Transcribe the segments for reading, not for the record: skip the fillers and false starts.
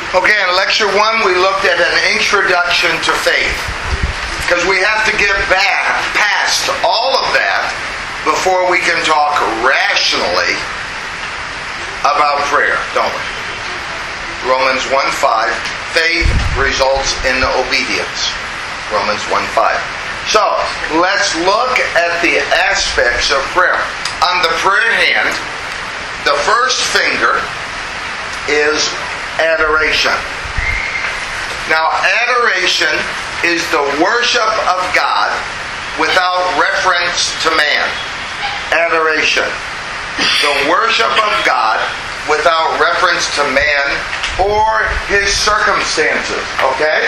Okay, in lecture 1 we looked at an introduction to faith. Because we have to get past all of that before we can talk rationally about prayer, don't we? Romans 1:5, faith results in obedience. Romans 1:5. So, let's look at the aspects of prayer. On the prayer hand, the first finger is adoration. Now, adoration is the worship of God without reference to man. Adoration. The worship of God without reference to man or his circumstances. Okay?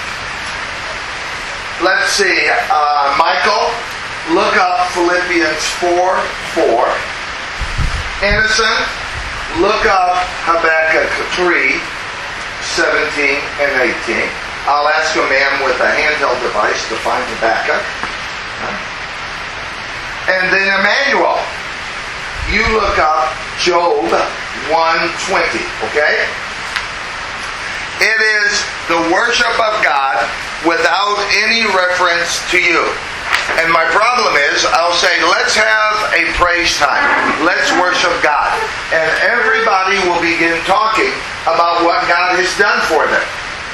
Let's see. Michael, look up Philippians 4:4. Innocent, look up Habakkuk 3:17 and 18. I'll ask a man with a handheld device to find Habakkuk. And then Emmanuel, you look up Job 1:20. Okay? It is the worship of God without any reference to you. And my problem is, I'll say, let's have a praise time. Let's worship God. And everybody will begin talking about what God has done for them.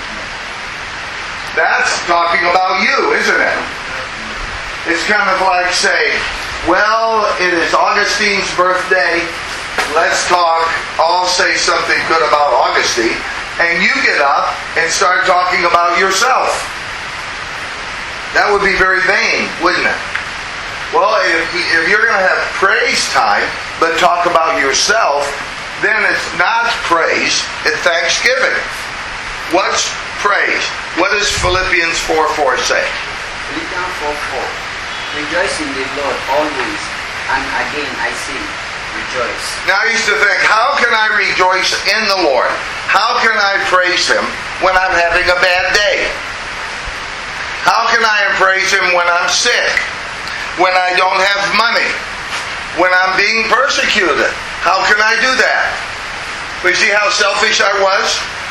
That's talking about you, isn't it? It's kind of like saying, well, it is Augustine's birthday. Let's talk. I'll say something good about Augustine. And you get up and start talking about yourself. That would be very vain, wouldn't it? Well, if you're going to have praise time, but talk about yourself, then it's not praise, it's thanksgiving. What's praise? What does Philippians 4:4 say? Philippians 4:4. Rejoice in the Lord always, and again I say, rejoice. Now I used to think, how can I rejoice in the Lord? How can I praise Him when I'm having a bad day? How can I praise Him when I'm sick? When I don't have money? When I'm being persecuted? How can I do that? But you see how selfish I was?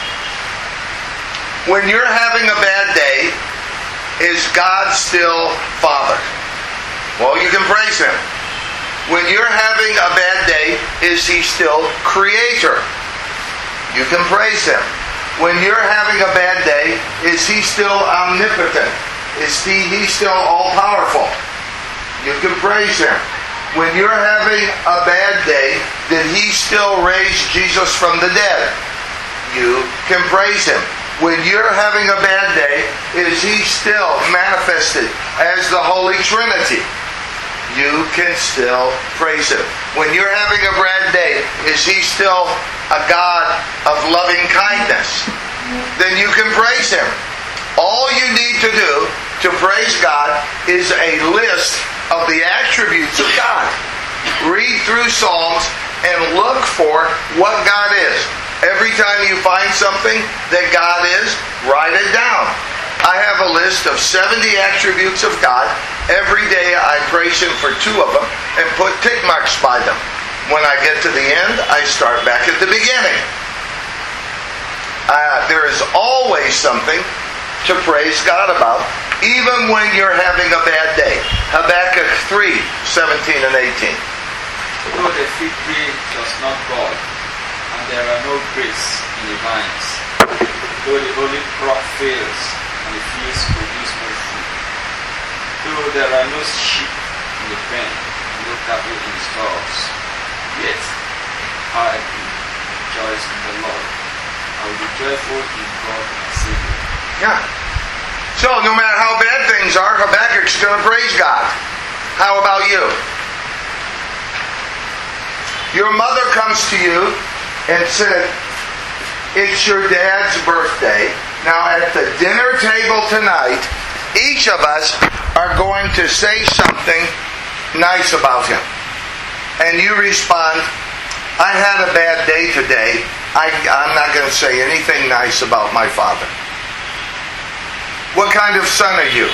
When you're having a bad day, is God still Father? Well, you can praise Him. When you're having a bad day, is He still Creator? You can praise Him. When you're having a bad day, is He still omnipotent? Is He still all-powerful? You can praise Him. When you're having a bad day, did He still raise Jesus from the dead? You can praise Him. When you're having a bad day, is He still manifested as the Holy Trinity? You can still praise Him. When you're having a bad day, is He still a God of loving kindness? Then you can praise Him. All you need to do to praise God is a list of the attributes of God. Read through Psalms and look for what God is. Every time you find something that God is, write it down. I have a list of 70 attributes of God. Every day I praise Him for 2 of them and put tick marks by them. When I get to the end, I start back at the beginning. There is always something to praise God about, even when you're having a bad day. Habakkuk 3:17 and 18. Though the fig tree does not bud, and there are no grapes in the vines, though the olive crop fails, and the fields produce no fruit, though there are no sheep in the pen, and no cattle in the stalls, yet I will rejoice in the Lord. I will be joyful in God my Savior. Yeah. So no matter how bad things are, Habakkuk's going to praise God. How about you? Your mother comes to you and said, it's your dad's birthday. Now at the dinner table tonight, each of us are going to say something nice about him. And you respond, I had a bad day today. I'm not going to say anything nice about my father. What kind of son are you?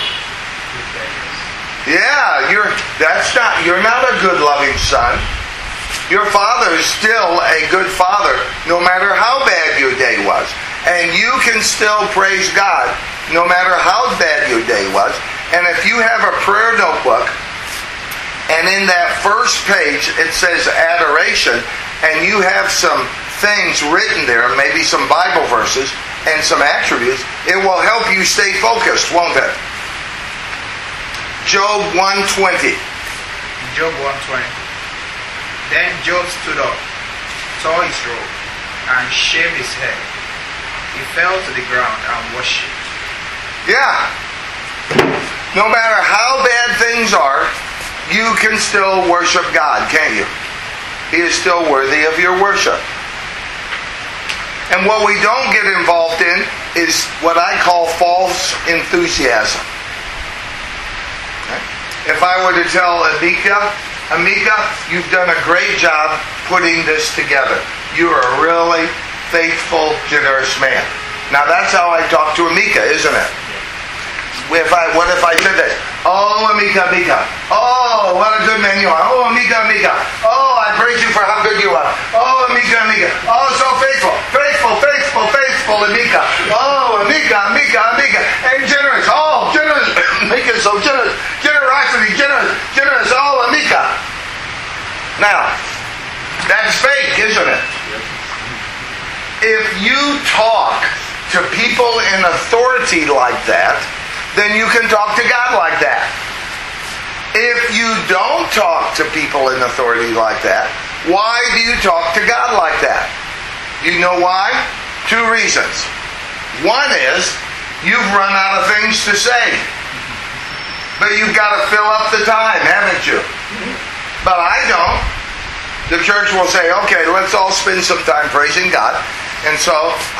Yeah, you're not a good loving son. Your father is still a good father, no matter how bad your day was. And you can still praise God no matter how bad your day was. And if you have a prayer notebook, and in that first page it says adoration, and you have some things written there, maybe some Bible verses and some attributes, it will help you stay focused, won't it? Job 1:20. Job 1:20. Then Job stood up, tore his robe, and shaved his head. He fell to the ground and worshipped. Yeah. No matter how bad things are, you can still worship God, can't you? He is still worthy of your worship. And what we don't get involved in is what I call false enthusiasm. If I were to tell Amika, you've done a great job putting this together. You are a really faithful, generous man. Now that's how I talk to Amika, isn't it? What if I said this? Oh, Amika. Oh, what a good man you are. Oh, Amika. Oh, I praise you for how good you are. Oh, Amika. Oh, so faithful, Amika. Oh, Amika. And generous. Oh, generous. Amika, so generous. Generosity, generous. Oh, Amika. Now, that's fake, isn't it? If you talk to people in authority like that, then you can talk to God like that. If you don't talk to people in authority like that, why do you talk to God like that? You know why? 2 reasons. One is, you've run out of things to say. But you've got to fill up the time, haven't you? But I don't. The church will say, okay, let's all spend some time praising God. And so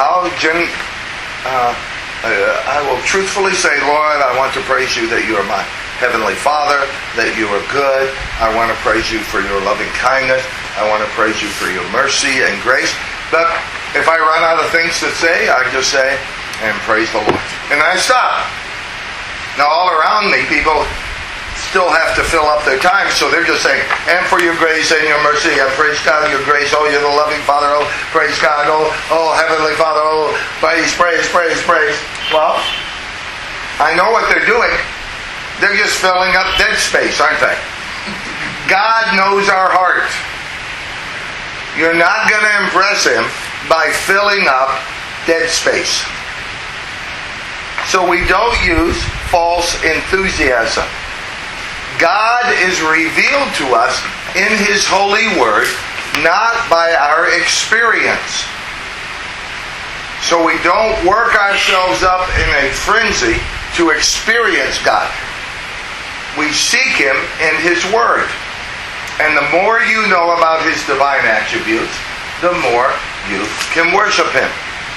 I will truthfully say, Lord, I want to praise you that you are my Heavenly Father, that you are good. I want to praise you for your loving kindness. I want to praise you for your mercy and grace. But if I run out of things to say, I just say, and praise the Lord. And I stop. Now all around me, people still have to fill up their time, so they're just saying, and for your grace and your mercy, I praise God, your grace, oh, you're the loving Father, oh, praise God, oh, Heavenly Father, oh, praise. Well, I know what they're doing. They're just filling up dead space, aren't they? God knows our heart. You're not going to impress Him by filling up dead space. So we don't use false enthusiasm. God is revealed to us in His holy word, not by our experience. So we don't work ourselves up in a frenzy to experience God. We seek Him in His word. And the more you know about His divine attributes, the more you can worship Him.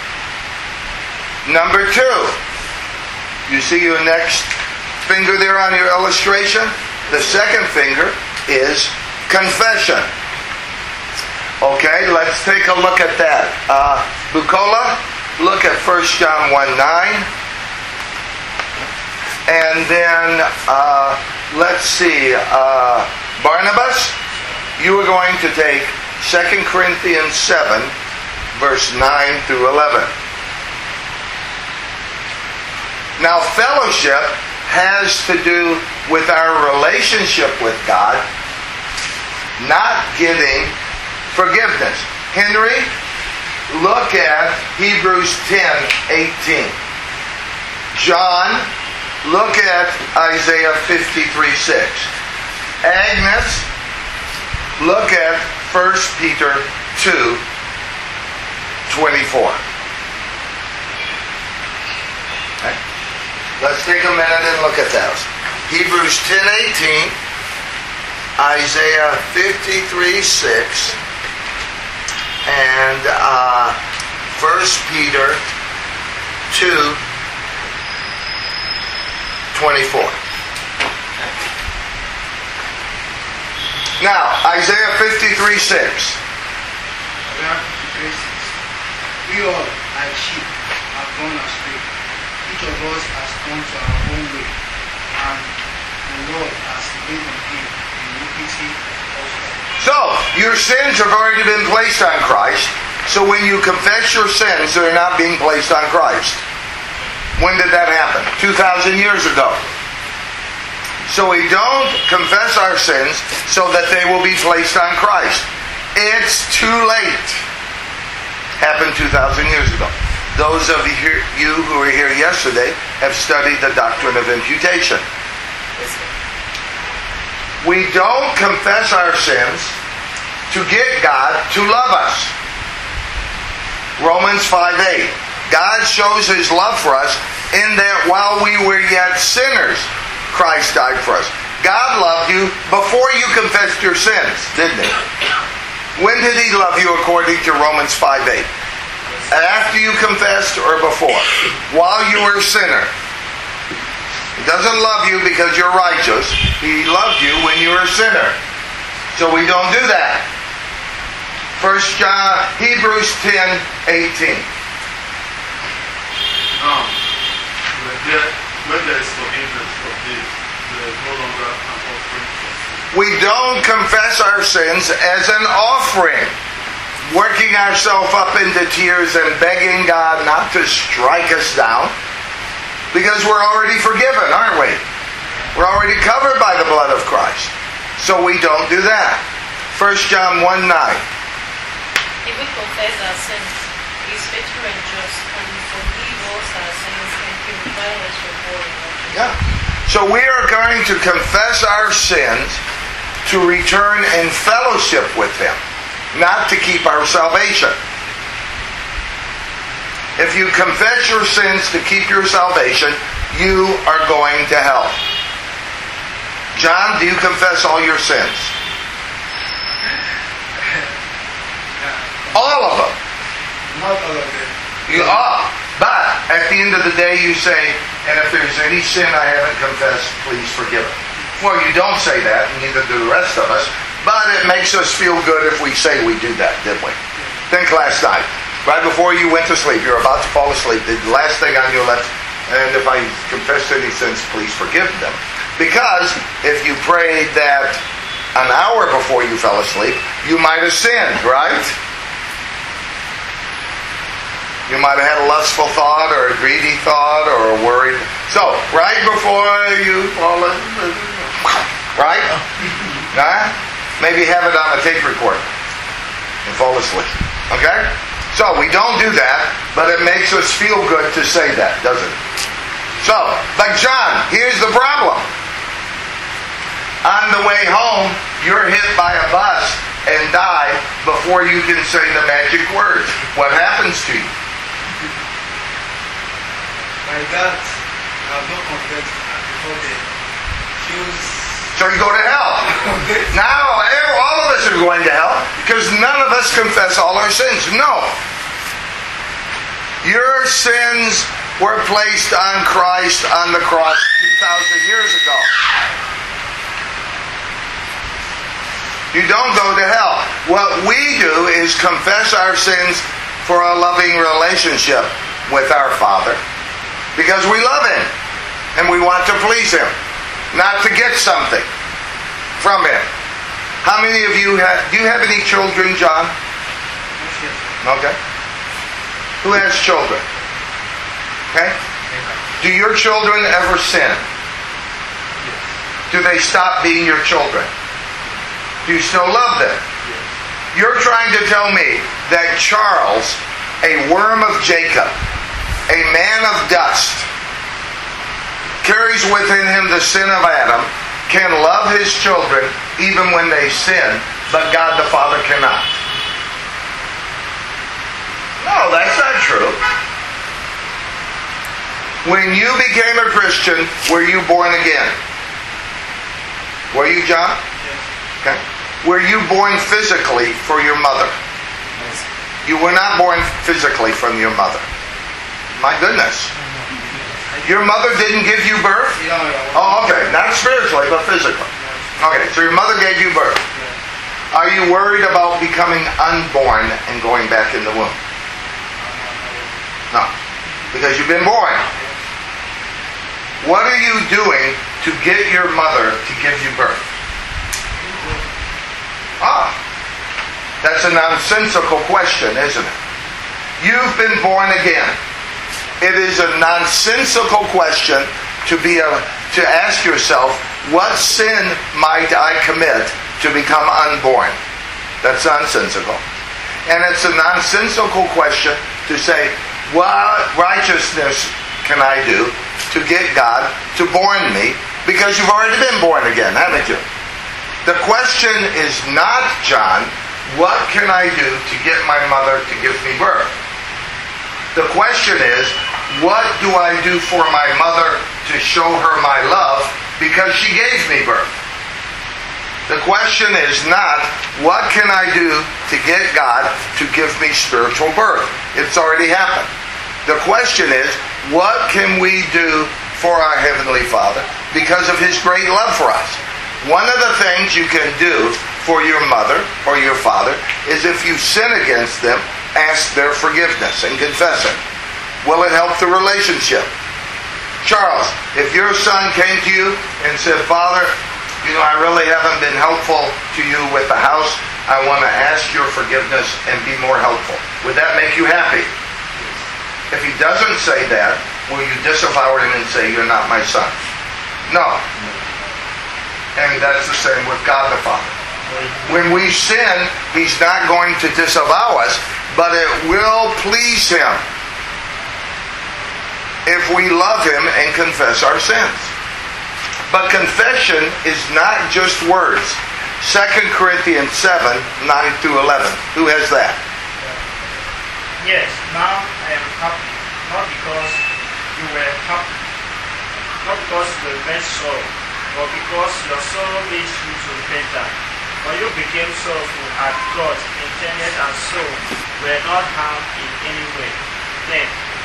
Number 2. You see your next finger there on your illustration? The second finger is confession. Okay, let's take a look at that. Bukola, look at 1 John 1:9. And then, let's see, Barnabas, you are going to take 2 Corinthians 7, verse 9 through 11. Now, fellowship has to do with our relationship with God, not getting forgiveness. Henry, look at Hebrews 10:18. John, look at Isaiah 53:6. Agnes, look at 1 Peter 2:24. Okay. Let's take a minute and look at those. Hebrews 10:18, Isaiah 53:6, and 1 Peter 2:24. Now, Isaiah 53:6. We all, like sheep, have gone astray. Each of us has gone to our own way, and the Lord has laid on him the iniquity of us all. So, your sins have already been placed on Christ, So when you confess your sins, they're not being placed on Christ. When did that happen? 2,000 years ago. So we don't confess our sins so that they will be placed on Christ. It's too late. Happened 2,000 years ago. Those of you who were here yesterday have studied the doctrine of imputation. We don't confess our sins to get God to love us. Romans 5:8. God shows His love for us in that while we were yet sinners, Christ died for us. God loved you before you confessed your sins, didn't He? When did He love you according to Romans 5:8? After you confessed or before? While you were a sinner. He doesn't love you because you're righteous. He loved you when you were a sinner. So we don't do that. Hebrews 10:18. When there is forgiveness of this, there is no longer an offering. We don't confess our sins as an offering, working ourselves up into tears and begging God not to strike us down, because we're already forgiven, aren't we? We're already covered by the blood of Christ. So we don't do that. 1 John 1:9. If we confess our sins, He is faithful and just, and He forgive us our sins and purify us from all unrighteousness. Yeah. So we are going to confess our sins to return in fellowship with Him, not to keep our salvation. If you confess your sins to keep your salvation, you are going to hell. John, do you confess all your sins? All of them. Not all of them. You are. But at the end of the day you say, and if there's any sin I haven't confessed, please forgive it. Well, you don't say that, and neither do the rest of us, but it makes us feel good if we say we do that, didn't we? Think last night, right before you went to sleep, you're about to fall asleep, the last thing on your lips, and if I confess any sins, please forgive them. Because if you prayed that an hour before you fell asleep, you might have sinned, right? You might have had a lustful thought or a greedy thought or a worried. So, right before you fall asleep, right? Maybe have it on a tape recorder and fall asleep. Okay? So, we don't do that, but it makes us feel good to say that, doesn't it? So, but John, here's the problem. On the way home, you're hit by a bus and die before you can say the magic words. What happens to you? By that, I have not confessed before they choose. So you go to hell. Now, all of us are going to hell because none of us confess all our sins. No. Your sins were placed on Christ on the cross 2,000 years ago. You don't go to hell. What we do is confess our sins for a loving relationship with our Father. Because we love Him. And we want to please Him. Not to get something from Him. How many of you do you have any children, John? Okay. Who has children? Okay. Do your children ever sin? Do they stop being your children? Do you still love them? You're trying to tell me that Charles, a worm of Jacob, a man of dust, carries within him the sin of Adam, can love his children even when they sin, but God the Father cannot. No, that's not true. When you became a Christian, were you born again? Were you, John? Okay. Were you born physically for your mother? You were not born physically from your mother. My goodness. Your mother didn't give you birth? Oh, okay. Not spiritually, but physically. Okay, so your mother gave you birth. Are you worried about becoming unborn and going back in the womb? No. Because you've been born. What are you doing to get your mother to give you birth? That's a nonsensical question, isn't it? You've been born again. It is a nonsensical question to ask yourself, what sin might I commit to become unborn? That's nonsensical. And it's a nonsensical question to say, what righteousness can I do to get God to born me? Because you've already been born again, haven't you? The question is not, John, what can I do to get my mother to give me birth? The question is, what do I do for my mother to show her my love because she gave me birth? The question is not, what can I do to get God to give me spiritual birth? It's already happened. The question is, what can we do for our Heavenly Father because of His great love for us? One of the things you can do for your mother or your father is if you sin against them, ask their forgiveness and confess it. Will it help the relationship? Charles, if your son came to you and said, Father, I really haven't been helpful to you with the house. I want to ask your forgiveness and be more helpful. Would that make you happy? If he doesn't say that, will you disavow him and say, you're not my son? No. And that's the same with God the Father. When we sin, He's not going to disavow us, but it will please Him if we love Him and confess our sins. But confession is not just words. 2 Corinthians 7, 9 through 11. Who has that? Yes, now I am happy, not because you were happy, not because you were very sorrow, but because your sorrow leads you to repentance. For you became sorrowful as God intended, and so were not harmed in any way. Then,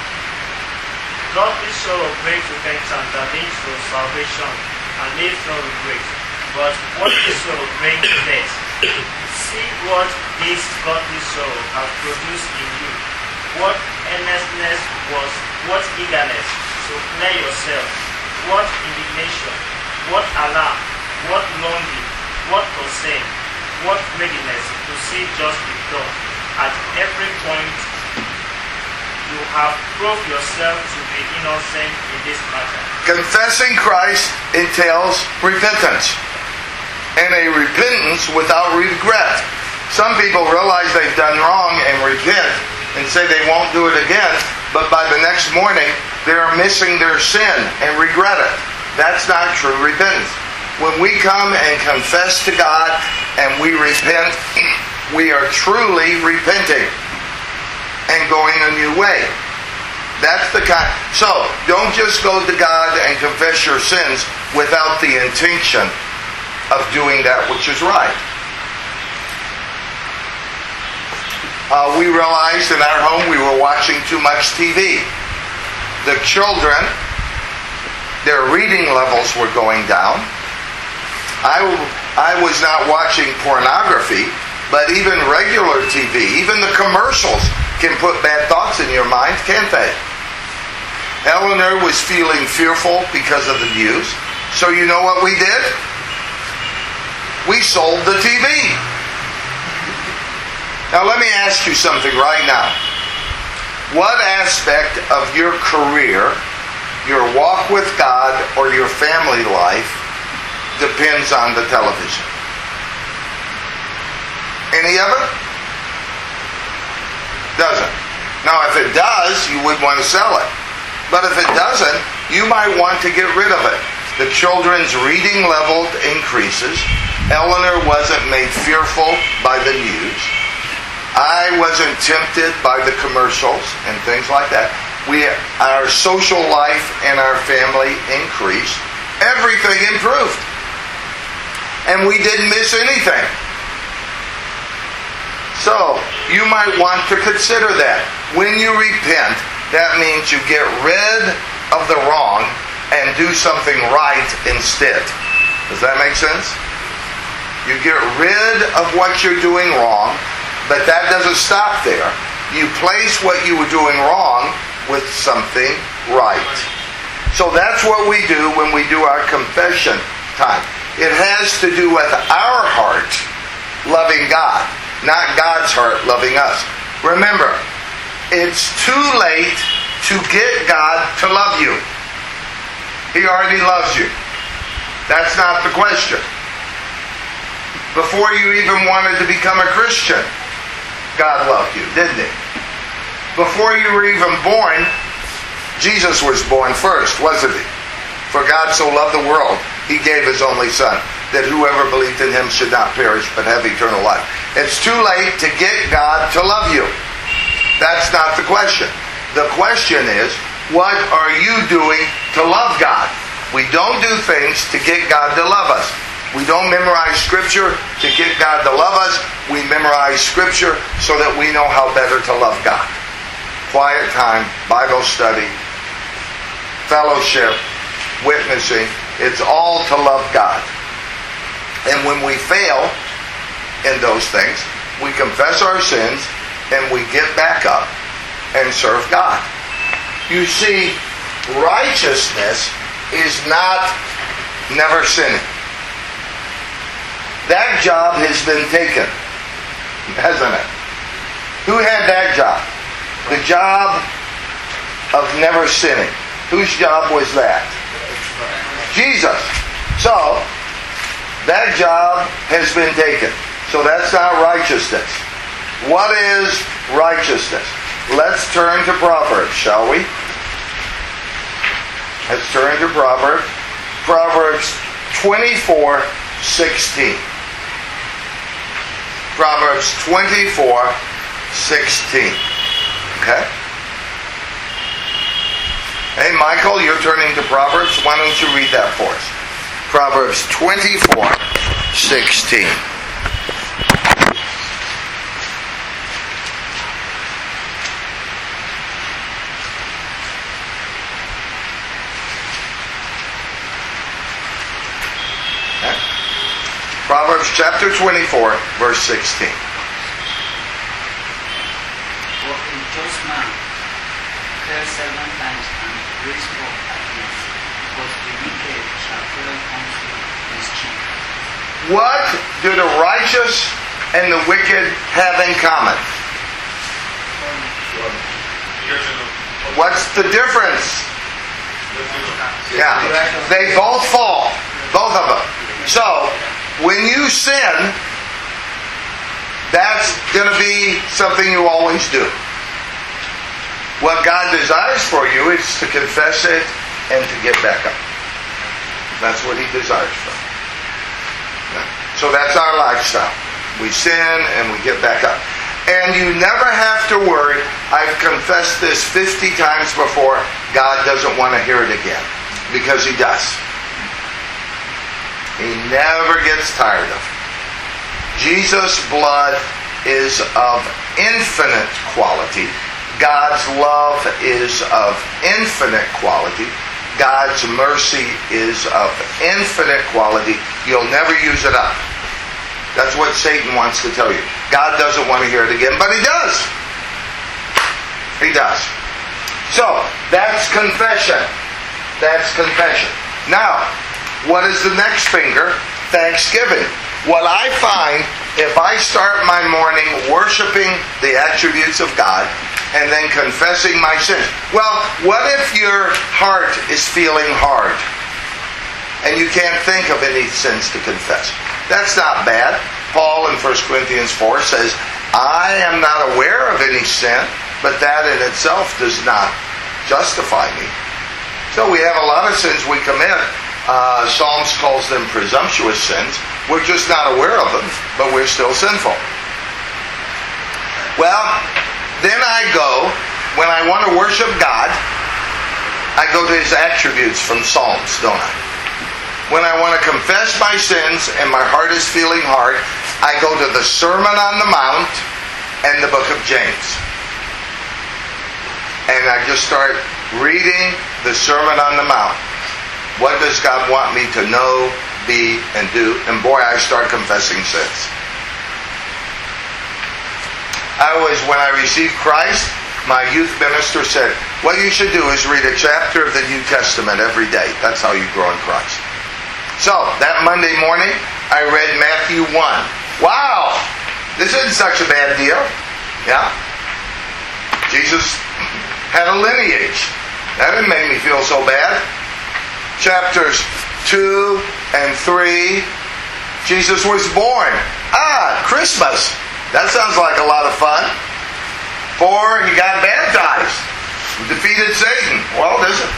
godly sorrow brings repentance that leads to salvation and leaves no regret. But worldly sorrow brings death. See what this godly sorrow has produced in you. What earnestness was, what eagerness to clear yourself, what indignation, what alarm, what longing, what concern, what readiness to see justice done. At every point you have proved yourself to be innocent in this matter. Confessing Christ entails repentance. And a repentance without regret. Some people realize they've done wrong and repent and say they won't do it again, but by the next morning they're missing their sin and regret it. That's not true repentance. When we come and confess to God and we repent, we are truly repenting and going a new way. That's the kind. So, don't just go to God and confess your sins without the intention of doing that which is right. We realized in our home we were watching too much TV. The children, their reading levels were going down. I was not watching pornography, but even regular TV, even the commercials can put bad thoughts in your mind, can't they? Eleanor was feeling fearful because of the news. So you know what we did? We sold the TV. Now let me ask you something right now. What aspect of your career, your walk with God, or your family life depends on the television? Any of it? Doesn't. Now if it does, you would want to sell it. But if it doesn't, you might want to get rid of it. The children's reading level increases. Eleanor wasn't made fearful by the news. I wasn't tempted by the commercials and things like that. Our social life and our family increased. Everything improved. And we didn't miss anything. So, you might want to consider that. When you repent, that means you get rid of the wrong and do something right instead. Does that make sense? You get rid of what you're doing wrong, but that doesn't stop there. You place what you were doing wrong with something right. So that's what we do when we do our confession time. It has to do with our heart loving God. not God's heart loving us. Remember, it's too late to get God to love you. He already loves you. That's not the question. Before you even wanted to become a Christian, God loved you, didn't He? Before you were even born, Jesus was born first, wasn't He? For God so loved the world, He gave His only Son, that whoever believed in Him should not perish, but have eternal life. It's too late to get God to love you. That's not the question. The question is, what are you doing to love God? We don't do things to get God to love us. We don't memorize Scripture to get God to love us. We memorize Scripture so that we know how better to love God. Quiet time, Bible study, fellowship, witnessing. It's all to love God. And when we fail in those things, we confess our sins and we get back up and serve God. You see, righteousness is not never sinning. That job has been taken, hasn't it? Who had that job? The job of never sinning. Whose job was that? Jesus. So, that job has been taken. So that's not righteousness. What is righteousness? Let's turn to Proverbs, shall we? Let's turn to Proverbs. Proverbs 24:16. Proverbs 24:16. Okay? Hey, Michael, you're turning to Proverbs. Why don't you read that for us? Proverbs 24:16. Proverbs chapter 24, verse 16. For a just man fell 7 times and raised up again, but the wicked shall fall unto his cheek. What do the righteous and the wicked have in common? What's the difference? Yeah, they both fall. Both of them. So, when you sin, that's going to be something you always do. What God desires for you is to confess it and to get back up. That's what He desires from you. So that's our lifestyle. We sin and we get back up. And you never have to worry, I've confessed this 50 times before, God doesn't want to hear it again. Because He does. He never gets tired of it. Jesus' blood is of infinite quality. God's love is of infinite quality. God's mercy is of infinite quality. You'll never use it up. That's what Satan wants to tell you. God doesn't want to hear it again, but He does. He does. So, that's confession. That's confession. Now, what is the next finger? Thanksgiving. What I find, if I start my morning worshiping the attributes of God and then confessing my sins. Well, what if your heart is feeling hard and you can't think of any sins to confess? That's not bad. Paul in 1 Corinthians 4 says, I am not aware of any sin, but that in itself does not justify me. So we have a lot of sins we commit. Psalms calls them presumptuous sins. We're just not aware of them, but we're still sinful. Well, then I go, when I want to worship God, I go to His attributes from Psalms, don't I? When I want to confess my sins and my heart is feeling hard, I go to the Sermon on the Mount and the book of James. And I just start reading the Sermon on the Mount. What does God want me to know, be, and do? And boy, I start confessing sins. When I received Christ, my youth minister said, what you should do is read a chapter of the New Testament every day. That's how you grow in Christ. So, that Monday morning, I read Matthew 1. Wow! This isn't such a bad deal. Yeah? Jesus had a lineage. That didn't make me feel so bad. Chapters 2 and 3, Jesus was born. Christmas. That sounds like a lot of fun. 4, he got baptized. Defeated Satan. Well,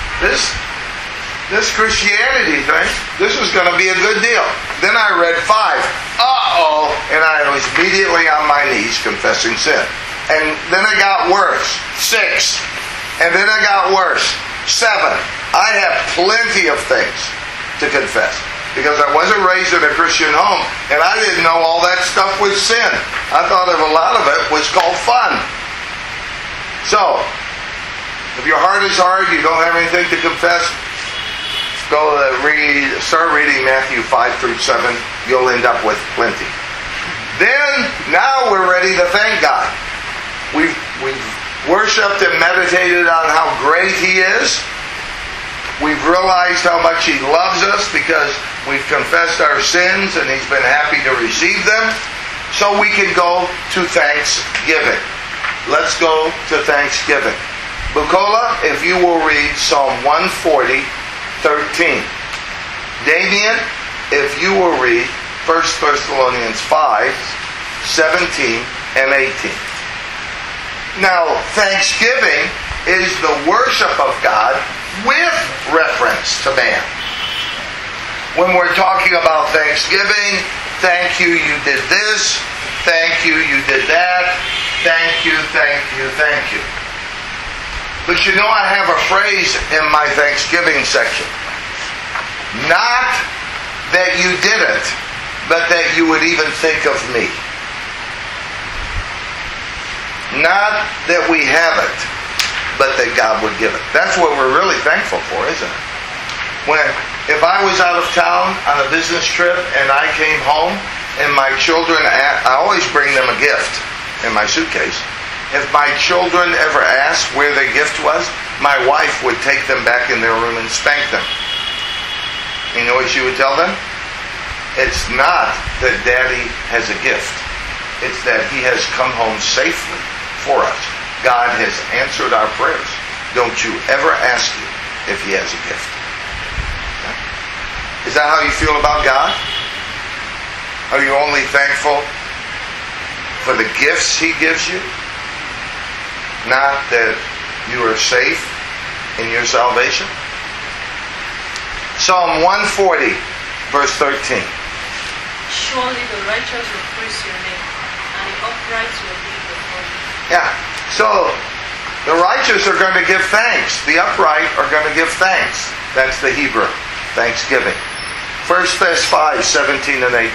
this Christianity thing, this is going to be a good deal. Then I read 5. And I was immediately on my knees confessing sin. And then it got worse. 6. And then it got worse. 7. I have plenty of things to confess. Because I wasn't raised in a Christian home, and I didn't know all that stuff was sin. I thought of a lot of it was called fun. So, if your heart is hard, you don't have anything to confess, start reading Matthew 5 through 7. You'll end up with plenty. Then, now we're ready to thank God. We've worshipped and meditated on how great He is. We've realized how much He loves us because we've confessed our sins and He's been happy to receive them. So we can go to thanksgiving. Let's go to thanksgiving. Bukola, if you will read Psalm 140, 13. Damien, if you will read 1 Thessalonians 5, 17 and 18. Now, thanksgiving is the worship of God with reference to man. When we're talking about thanksgiving, thank you, you did this. Thank you, you did that. Thank you, thank you, thank you. But you know, I have a phrase in my Thanksgiving section. Not that you did it, but that you would even think of me. Not that we have it, but that God would give it. That's what we're really thankful for, isn't it? If I was out of town on a business trip and I came home and my children, I always bring them a gift in my suitcase. If my children ever asked where their gift was, my wife would take them back in their room and spank them. You know what she would tell them? It's not that Daddy has a gift. It's that He has come home safely for us. God has answered our prayers. Don't you ever ask Him if He has a gift. Is that how you feel about God? Are you only thankful for the gifts He gives you? Not that you are safe in your salvation? Psalm 140, verse 13. Surely the righteous will praise your name, and the upright will be before you. Yeah. So, the righteous are going to give thanks. The upright are going to give thanks. That's the Hebrew. Thanksgiving. 1 Thess 5, 17 and 18.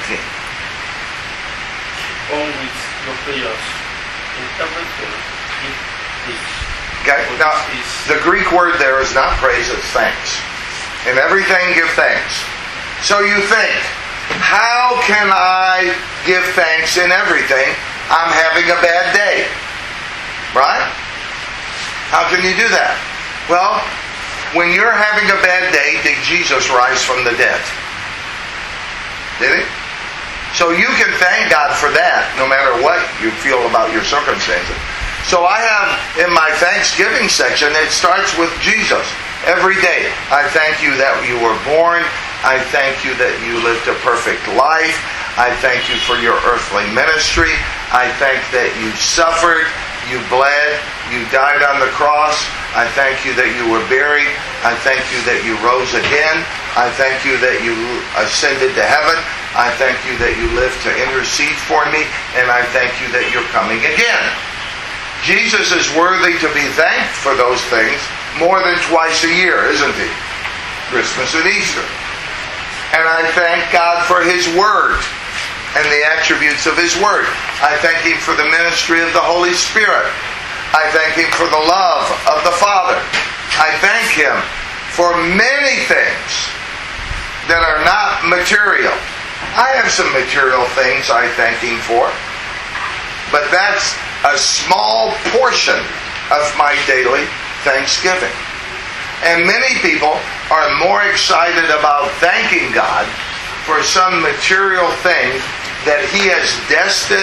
On with your prayers. In everything, give thanks. Okay. Now, the Greek word there is not praise, it's thanks. In everything, give thanks. So you think, how can I give thanks in everything? I'm having a bad day. Right? How can you do that? Well, when you're having a bad day, did Jesus rise from the dead? Did He? So you can thank God for that, no matter what you feel about your circumstances. So I have, in my Thanksgiving section, it starts with Jesus. Every day, I thank you that you were born. I thank you that you lived a perfect life. I thank you for your earthly ministry. I thank that you suffered, you bled, you died on the cross. I thank you that you were buried. I thank you that you rose again. I thank you that you ascended to heaven. I thank you that you live to intercede for me. And I thank you that you're coming again. Jesus is worthy to be thanked for those things more than twice a year, isn't He? Christmas and Easter. And I thank God for His Word and the attributes of His Word. I thank Him for the ministry of the Holy Spirit. I thank Him for the love of the Father. I thank Him for many things that are not material. I have some material things I thank Him for, but that's a small portion of my daily thanksgiving. And many people are more excited about thanking God for some material thing that He has destined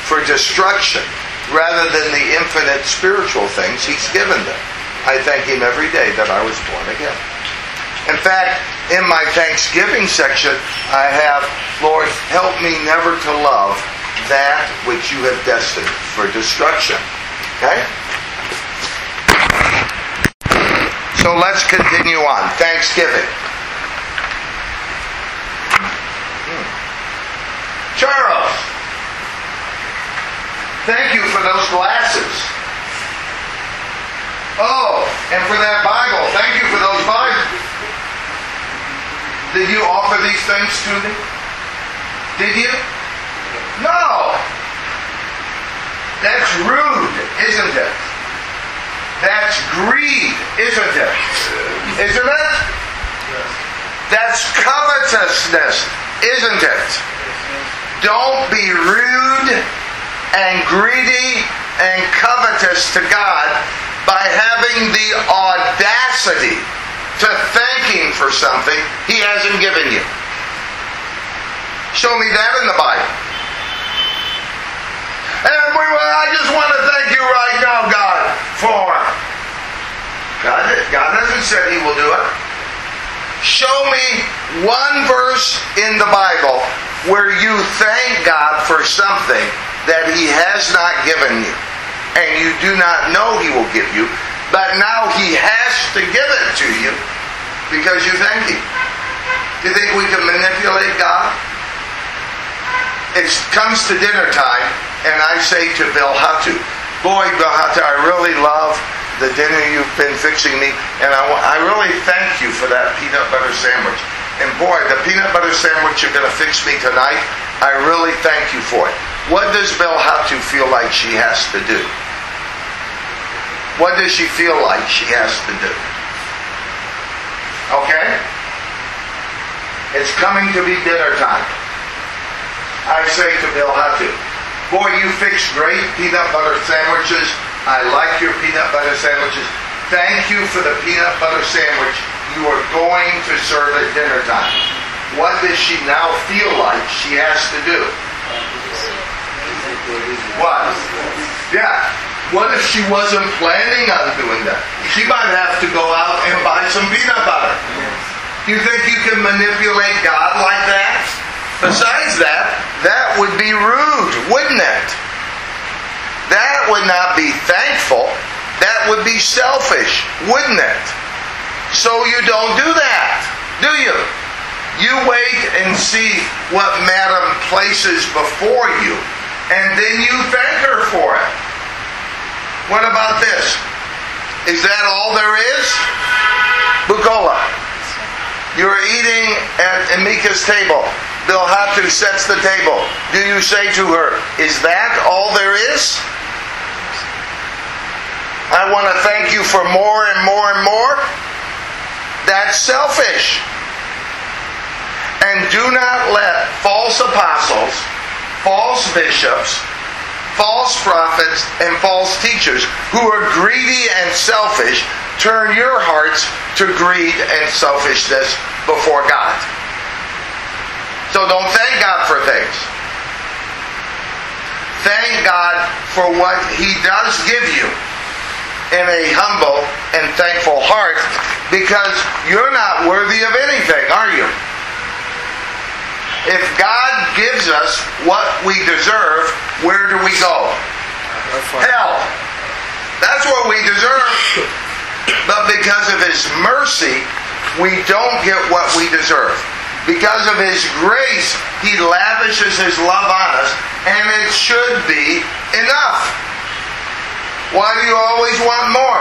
for destruction rather than the infinite spiritual things He's given them. I thank Him every day that I was born again. In fact, in my Thanksgiving section, I have, Lord, help me never to love that which You have destined for destruction. Okay? So let's continue on. Thanksgiving. Charles, thank you for those glasses. Oh, and for that Bible. Thank you for those Bibles. Did you offer these things to me? Did you? No. That's rude, isn't it? That's greed, isn't it? Isn't it? That's covetousness, isn't it? Don't be rude and greedy and covetous to God by having the audacity to thank Him for something He hasn't given you. Show me that in the Bible. And I just want to thank You right now, God, for... God hasn't said He will do it. Show me one verse in the Bible where you thank God for something that He has not given you, and you do not know He will give you, but now He has to give it to you because you thank Him. Do you think we can manipulate God? It comes to dinner time, and I say to Bill Hatu, boy, Bill Hatu, I really love the dinner you've been fixing me, and I really thank you for that peanut butter sandwich. And boy, the peanut butter sandwich you're going to fix me tonight, I really thank you for it. What does Bill Hatu feel like she has to do? What does she feel like she has to do? Okay? It's coming to be dinner time. I say to Bill Hatu, boy, you fix great peanut butter sandwiches. I like your peanut butter sandwiches. Thank you for the peanut butter sandwich you are going to serve at dinner time. What does she now feel like she has to do? What? Yeah. What if she wasn't planning on doing that? She might have to go out and buy some peanut butter. Do you think you can manipulate God like that? Besides that, that would be rude, wouldn't it? That would not be thankful. That would be selfish, wouldn't it? So you don't do that, do you? You wait and see what Madam places before you, and then you thank her for it. What about this? Is that all there is? Bukola, you're eating at Emika's table. Bill Hatu sets the table. Do you say to her, is that all there is? I want to thank you for more and more and more. That's selfish. And do not let false apostles, false bishops, false prophets, and false teachers who are greedy and selfish turn your hearts to greed and selfishness before God. So don't thank God for things. Thank God for what He does give you in a humble and thankful heart, because you're not worthy of anything, are you? If God gives us what we deserve, where do we go? Hell. That's what we deserve. But because of His mercy, we don't get what we deserve. Because of His grace, He lavishes His love on us, and it should be enough. Why do you always want more?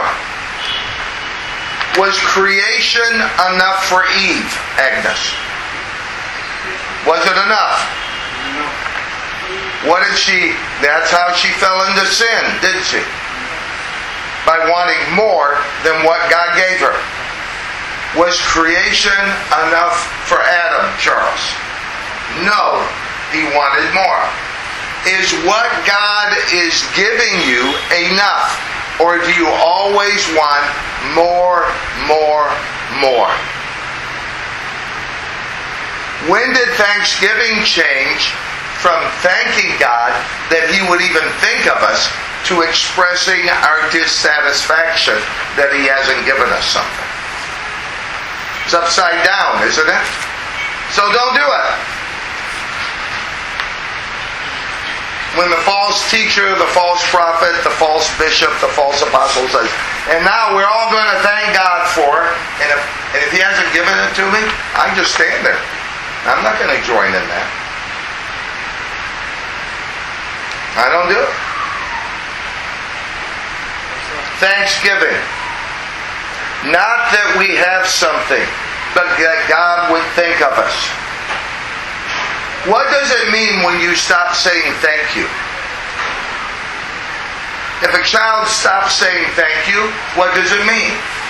Was creation enough for Eve, Agnes? Was it enough? What did she... That's how she fell into sin, didn't she? By wanting more than what God gave her. Was creation enough for Adam, Charles? No, he wanted more. Is what God is giving you enough? Or do you always want more, more, more? When did Thanksgiving change from thanking God that He would even think of us to expressing our dissatisfaction that He hasn't given us something. It's upside down, isn't it? So don't do it. When the false teacher, the false prophet, the false bishop, the false apostle says, and now we're all going to thank God for it, and if He hasn't given it to me, I just stand there. I'm not going to join in that. I don't do it. Thanksgiving. Not that we have something, but that God would think of us. What does it mean when you stop saying thank you? If a child stops saying thank you, what does it mean?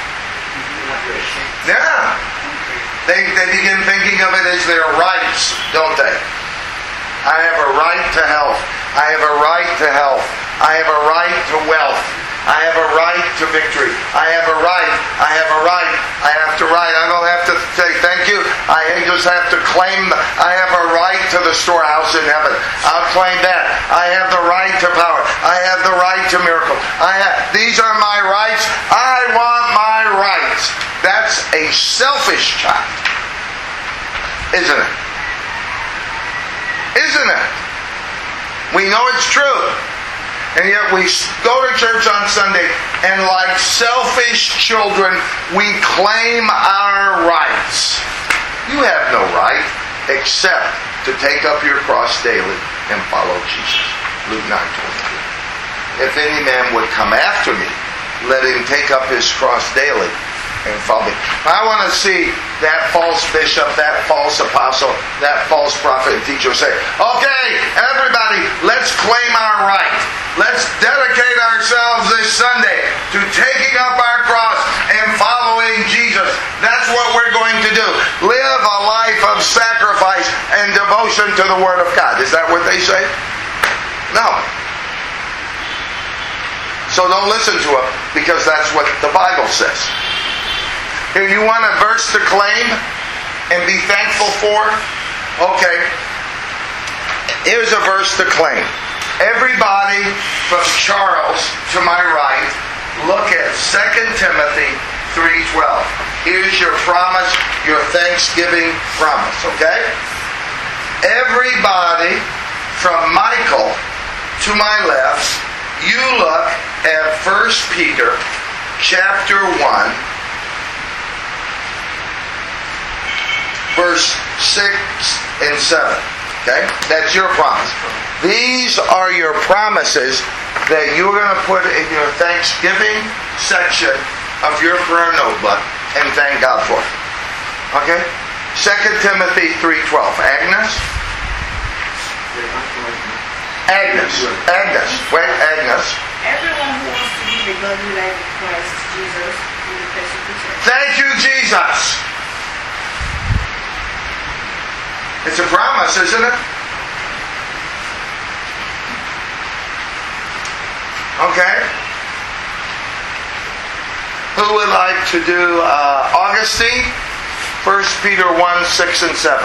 Yeah. They begin thinking of it as their rights, don't they? I have a right to health. I have a right to health. I have a right to wealth. I have a right to victory. I have a right. I have a right. I have to right. I don't have to say thank you. I just have to claim. I have a right to the storehouse in heaven. I'll claim that. I have the right to power. I have the right to miracle. These are my rights. I want my rights. That's a selfish child. Isn't it? Isn't it? We know it's true. And yet we go to church on Sunday and like selfish children, we claim our rights. You have no right except to take up your cross daily and follow Jesus. Luke 9:22. If any man would come after me, let him take up his cross daily and follow me. I want to see that false bishop, that false apostle, that false prophet and teacher say, okay, everybody, let's claim our right. Let's dedicate ourselves this Sunday to taking up our cross and following Jesus. That's what we're going to do. Live a life of sacrifice and devotion to the Word of God. Is that what they say? No. So don't listen to them because that's what the Bible says. Here, you want a verse to claim and be thankful for? Okay. Here's a verse to claim. Everybody from Charles to my right, look at 2 Timothy 3:12. Here's your promise, your Thanksgiving promise, okay? Everybody from Michael to my left, you look at 1 Peter chapter 1, verse 6 and 7. Okay? That's your promise. These are your promises that you're going to put in your Thanksgiving section of your prayer notebook and thank God for it. Okay? 2 Timothy 3:12. Agnes? Agnes. Wait, Agnes. Everyone who wants to live a godly life in Christ Jesus will be persecuted. Thank you, Jesus. It's a promise, isn't it? Okay. Who would like to do Augustine? 1 Peter 1:6 and 7.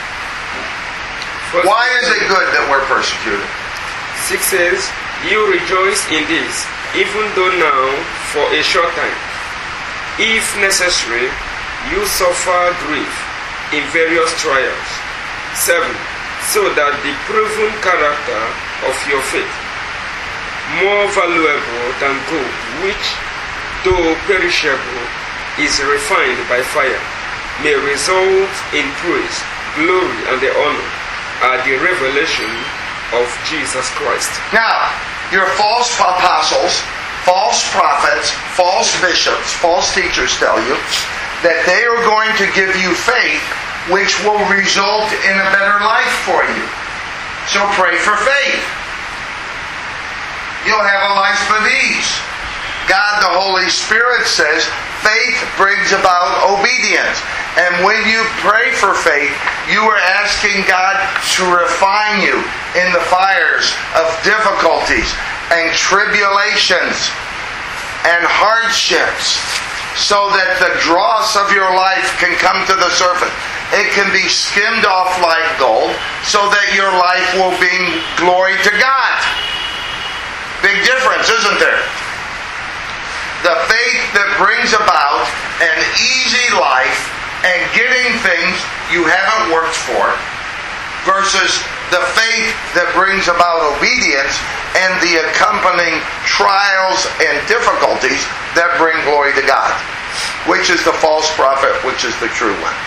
Why is it good that we're persecuted? 6 says, you rejoice in this, even though now for a short time. If necessary, you suffer grief in various trials. 7. So that the proven character of your faith, more valuable than gold, which, though perishable, is refined by fire, may result in praise, glory, and the honor at the revelation of Jesus Christ. Now, your false apostles, false prophets, false bishops, false teachers tell you that they are going to give you faith which will result in a better life for you. So pray for faith. You'll have a life of ease. God, the Holy Spirit says, faith brings about obedience. And when you pray for faith, you are asking God to refine you in the fires of difficulties and tribulations and hardships, so that the dross of your life can come to the surface. It can be skimmed off like gold so that your life will bring glory to God. Big difference, isn't there? The faith that brings about an easy life and getting things you haven't worked for versus the faith that brings about obedience and the accompanying trials and difficulties that bring glory to God. Which is the false prophet, which is the true one?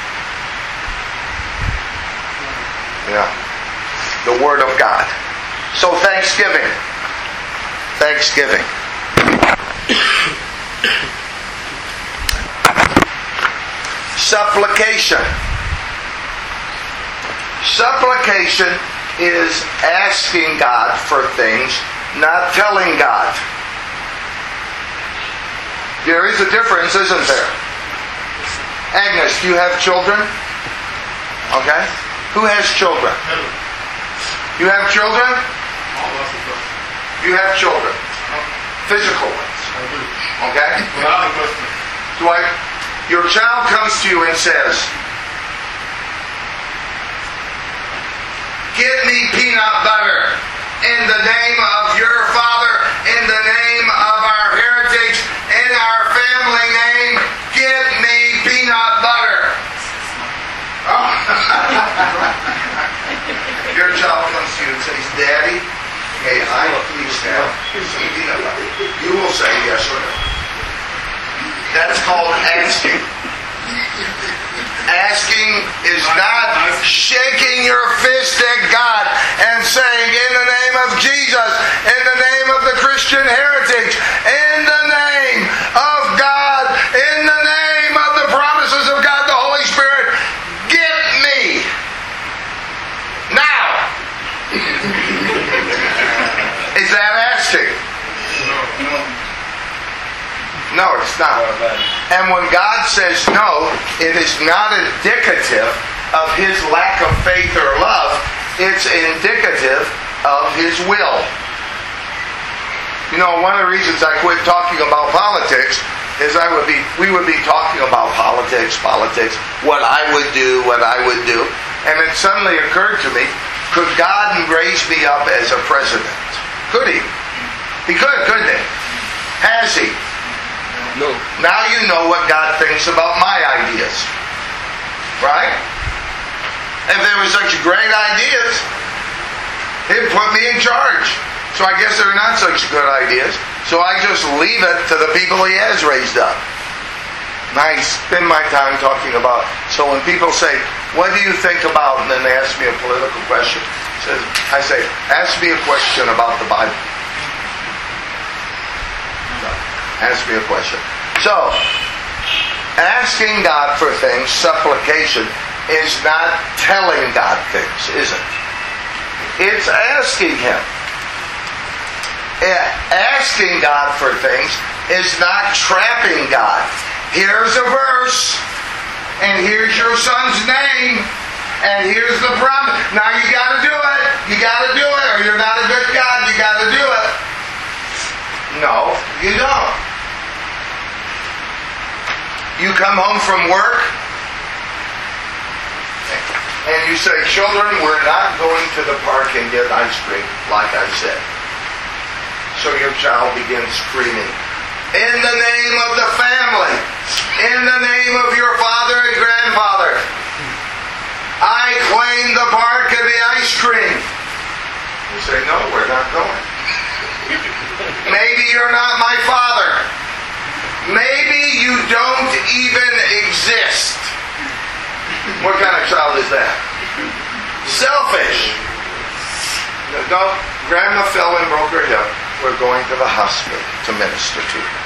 Yeah. The Word of God. So Thanksgiving. Supplication. Supplication is asking God for things, not telling God. There is a difference, isn't there? Agnes, do you have children? Okay. Who has children? You have children? You have children. Physical ones. Okay? Your child comes to you and says, "Give me peanut butter in the name of your Father, in the name of our heritage, in our family name. Give me peanut butter." Oh. Your child comes to you and says, "Daddy, may I please have some peanut butter?" You will say yes or no. That's called asking. Asking is not shaking your fist at God and saying, "In the name of Jesus, in the name of the Christian heritage, in the name of God, in the name of the promises of God, the Holy Spirit, give me now." Is that asking? No, it's not. And when God says no, it is not indicative of His lack of faith or love. It's indicative of His will. You know, one of the reasons I quit talking about politics is we would be talking about politics, what I would do. And it suddenly occurred to me, could God raise me up as a president? Could He? He could, couldn't He? Has He? No. Now you know what God thinks about my ideas. Right? If they were such great ideas, He'd put me in charge. So I guess they're not such good ideas. So I just leave it to the people He has raised up. I spend my time talking about. So when people say, "What do you think about?" and then they ask me a political question, I say, "Ask me a question about the Bible." Ask me a question. So, asking God for things, supplication, is not telling God things, is it? It's asking Him. Asking God for things is not trapping God. Here's a verse, and here's your son's name, and here's the promise. Now you got to do it. You got to do it, or you're not a good God. You got to do it. No, you don't. You come home from work and you say, "Children, we're not going to the park and get ice cream," like I said. So your child begins screaming, "In the name of the family, in the name of your father and grandfather, I claim the park and the ice cream." You say, "No, we're not going." Maybe you're not my father. Maybe you don't even exist. What kind of child is that? Selfish. No, Grandma fell and broke her hip. We're going to the hospital to minister to her.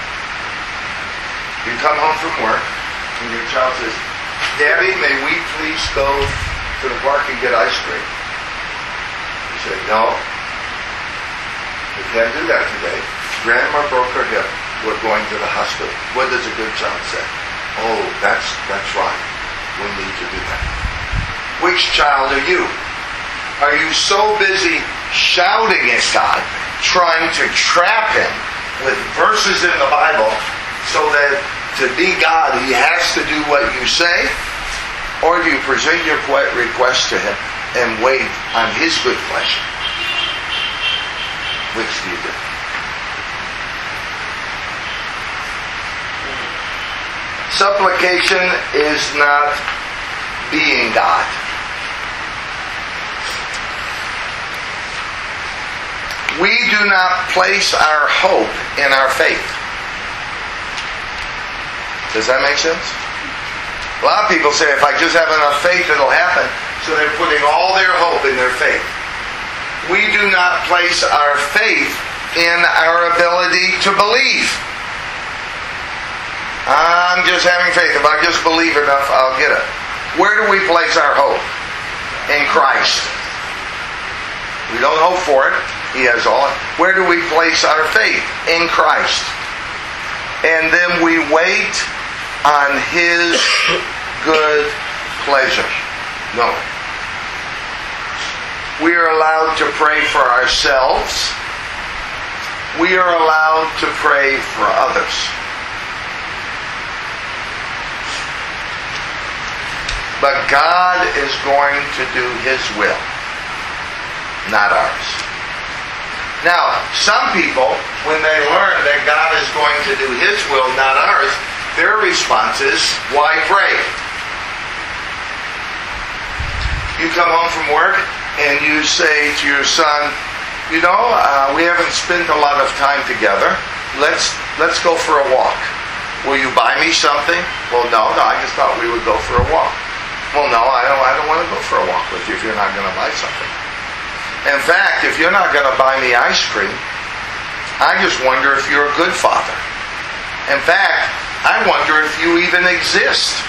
You come home from work and your child says, "Daddy, may we please go to the park and get ice cream?" You say, "No, we can't do that today. Grandma broke her hip. We're going to the hospital." What does a good child say? "Oh, that's right. We need to do that." Which child are you? Are you so busy shouting at God, trying to trap Him with verses in the Bible so that to be God He has to do what you say? Or do you present your request to Him and wait on His good pleasure? Which do you do? Supplication is not being God. We do not place our hope in our faith. Does that make sense? A lot of people say, if I just have enough faith, it'll happen. So they're putting all their hope in their faith. We do not place our faith in our ability to believe. I'm just having faith. If I just believe enough, I'll get it. Where do we place our hope? In Christ. We don't hope for it. He has all. Where do we place our faith? In Christ. And then we wait on His good pleasure. No. We are allowed to pray for ourselves. We are allowed to pray for others. But God is going to do His will, not ours. Now, some people, when they learn that God is going to do His will, not ours, their response is, why pray? You come home from work and you say to your son, we haven't spent a lot of time together. Let's go for a walk. Will you buy me something? Well, no, I just thought we would go for a walk. Well, no, I don't want to go for a walk with you if you're not going to buy something. In fact, if you're not going to buy me ice cream, I just wonder if you're a good father. In fact, I wonder if you even exist.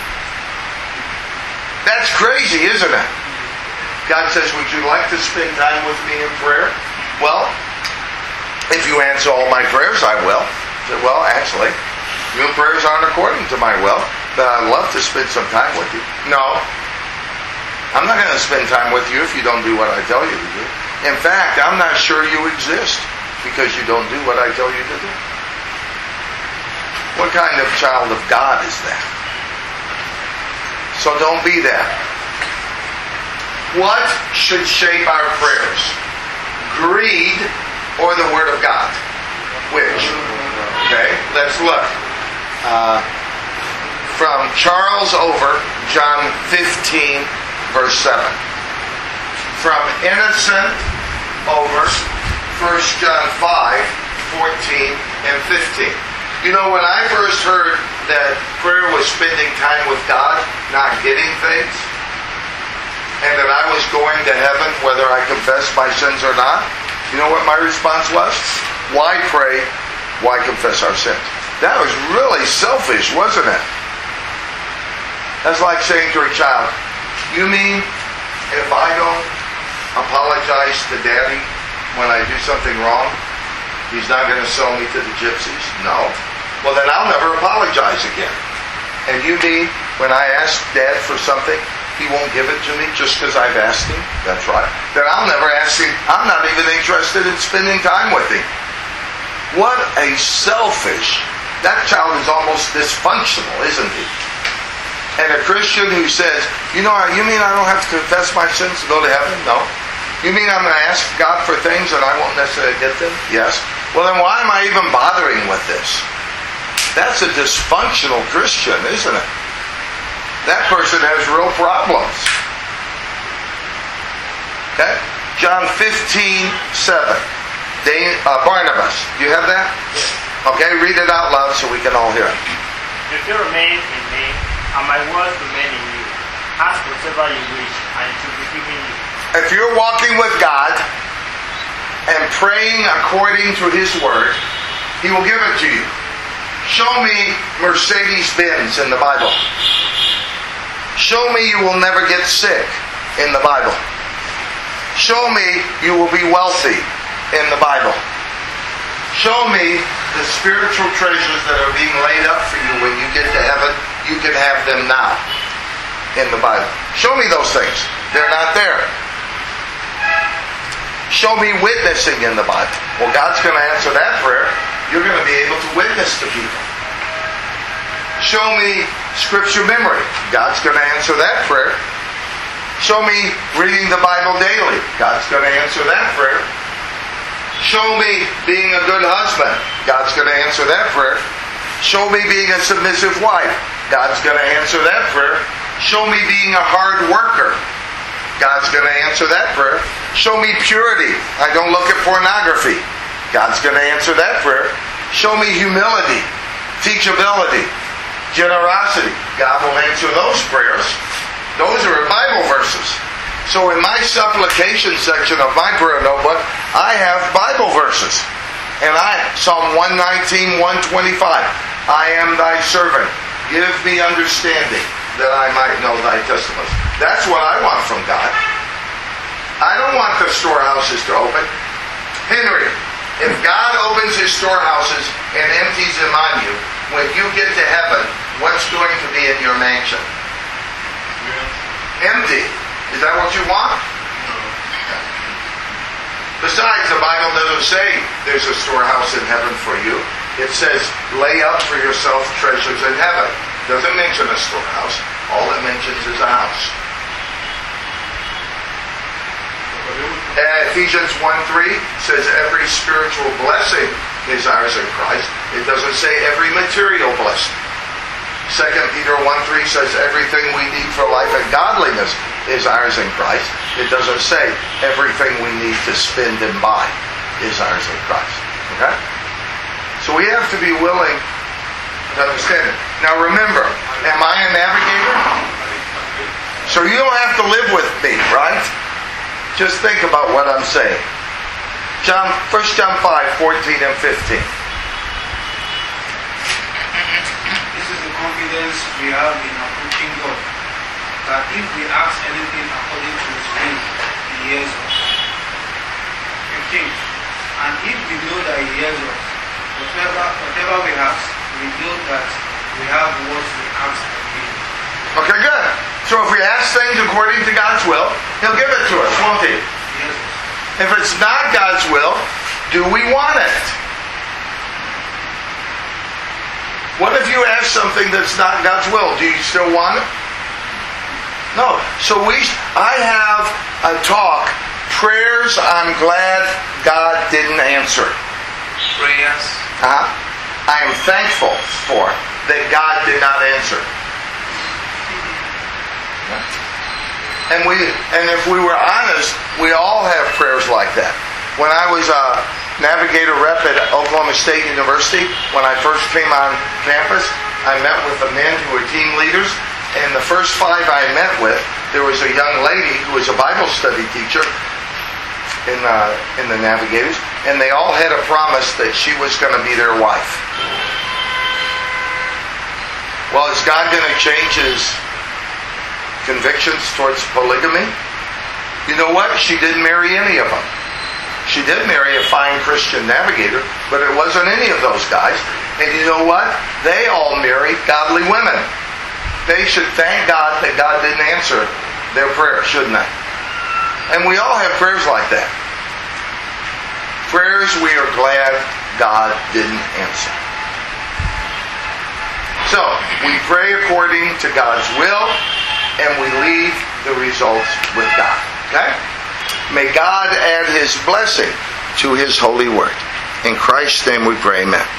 That's crazy, isn't it? God says, would you like to spend time with me in prayer? Well, if you answer all my prayers, I will. I said, well, actually, your prayers aren't according to my will, but I'd love to spend some time with you. No. I'm not going to spend time with you if you don't do what I tell you to do. In fact, I'm not sure you exist because you don't do what I tell you to do. What kind of child of God is that? So don't be that. What should shape our prayers? Greed or the Word of God? Which? Okay, let's look. From Charles Over, John 15, verse 7. From Innocent Over, 1 John 5, 14 and 15. You know, when I first heard that prayer was spending time with God, not getting things, and that I was going to heaven whether I confessed my sins or not, you know what my response was? Why pray? Why confess our sins? That was really selfish, wasn't it? That's like saying to a child, you mean if I don't apologize to Daddy when I do something wrong, he's not going to sell me to the gypsies? No. Well, then I'll never apologize again. And you mean when I ask Dad for something, he won't give it to me just because I've asked him? That's right. Then I'll never ask him. I'm not even interested in spending time with him. What a selfish... That child is almost dysfunctional, isn't he? And a Christian who says, you mean I don't have to confess my sins to go to heaven? No. You mean I'm going to ask God for things and I won't necessarily get them? Yes. Well, then why am I even bothering with this? That's a dysfunctional Christian, isn't it? That person has real problems. Okay? John 15:7. Barnabas. Do you have that? Yes. Okay, read it out loud so we can all hear it. If you remain in me, and my words remain in you, ask whatever you wish, and it will be given you. If you're walking with God and praying according to His Word, He will give it to you. Show me Mercedes-Benz in the Bible. Show me you will never get sick in the Bible. Show me you will be wealthy in the Bible. Show me the spiritual treasures that are being laid up for you when you get to heaven. You can have them now in the Bible. Show me those things. They're not there. Show me witnessing in the Bible. Well, God's going to answer that prayer. You're going to be able to witness to people. show me scripture memory. God's going to answer that prayer. Show me reading the Bible daily. God's going to answer that prayer. Show me being a good husband. God's going to answer that prayer. Show me being a submissive wife. God's going to answer that prayer. Show me being a hard worker. God's going to answer that prayer. Show me purity. I don't look at pornography. God's going to answer that prayer. Show me humility, teachability, generosity. God will answer those prayers. Those are Bible verses. So in my supplication section of my prayer notebook, I have Bible verses. And Psalm 119, 125. I am thy servant. Give me understanding that I might know thy testimonies. That's what I want from God. I don't want the storehouses to open. Henry, if God opens his storehouses and empties them on you, when you get to heaven, what's going to be in your mansion? Empty. Is that what you want? Besides, the Bible doesn't say there's a storehouse in heaven for you. It says, lay up for yourself treasures in heaven. It doesn't mention a storehouse. All it mentions is a house. Ephesians 1:3 says every spiritual blessing is ours in Christ. It doesn't say every material blessing. 2 Peter 1:3 says everything we need for life and godliness is ours in Christ. It doesn't say everything we need to spend and buy is ours in Christ. Okay? So we have to be willing to understand it. Now remember, am I a navigator? So you don't have to live with me, right? Just think about what I'm saying. 1 John 5:14 and 15. Confidence we have in approaching God, that if we ask anything according to His will, He hears us. 15. And if we know that He hears us, whatever we ask, we know that we have what we ask of Him. Okay, good. So if we ask things according to God's will, He'll give it to us, won't He? Yes. If it's not God's will, do we want it? What if you ask something that's not God's will? Do you still want it? No. So I have a talk, prayers I'm glad God didn't answer. Prayers. I am thankful for that God did not answer. And if we were honest, we all have prayers like that. When I was a navigator rep at Oklahoma State University, when I first came on campus, I met with the men who were team leaders, and the first 5 I met with, there was a young lady who was a Bible study teacher in the navigators, and they all had a promise that she was going to be their wife. Well, is God going to change His convictions towards polygamy? You know what? She didn't marry any of them. She did marry a fine Christian navigator, but it wasn't any of those guys. And you know what? They all married godly women. They should thank God that God didn't answer their prayer, shouldn't they? And we all have prayers like that. Prayers we are glad God didn't answer. So, we pray according to God's will, and we leave the results with God. Okay? May God add His blessing to His holy word. In Christ's name we pray, amen.